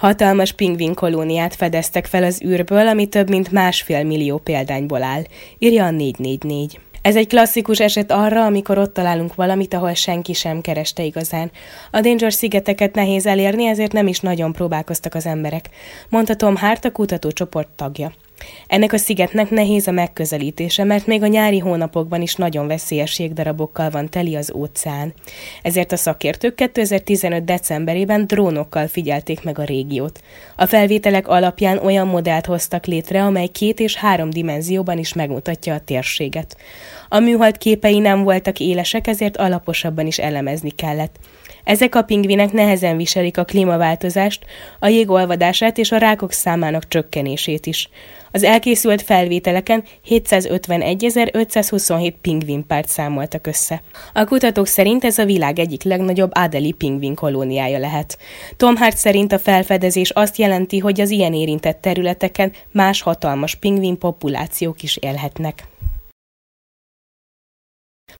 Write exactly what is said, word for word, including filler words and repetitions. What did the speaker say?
Hatalmas pingvin kolóniát fedeztek fel az űrből, ami több mint másfél millió példányból áll, írja a négy négy négy. Ez egy klasszikus eset arra, amikor ott találunk valamit, ahol senki sem kereste igazán. A Danger-szigeteket nehéz elérni, ezért nem is nagyon próbálkoztak az emberek, mondta Tom Hart, a kutatócsoport tagja. Ennek a szigetnek nehéz a megközelítése, mert még a nyári hónapokban is nagyon veszélyes jégdarabokkal van teli az óceán. Ezért a szakértők kétezer-tizenöt decemberében drónokkal figyelték meg a régiót. A felvételek alapján olyan modellt hoztak létre, amely két és három dimenzióban is megmutatja a térséget. A műhold képei nem voltak élesek, ezért alaposabban is elemezni kellett. Ezek a pingvinek nehezen viselik a klímaváltozást, a jég olvadását és a rákok számának csökkenését is. Az elkészült felvételeken hétszázötvenegyezer-ötszázhuszonhét pingvinpárt számoltak össze. A kutatók szerint ez a világ egyik legnagyobb Adélie pingvin kolóniája lehet. Tom Hart szerint a felfedezés azt jelenti, hogy az ilyen érintett területeken más hatalmas pingvin populációk is élhetnek.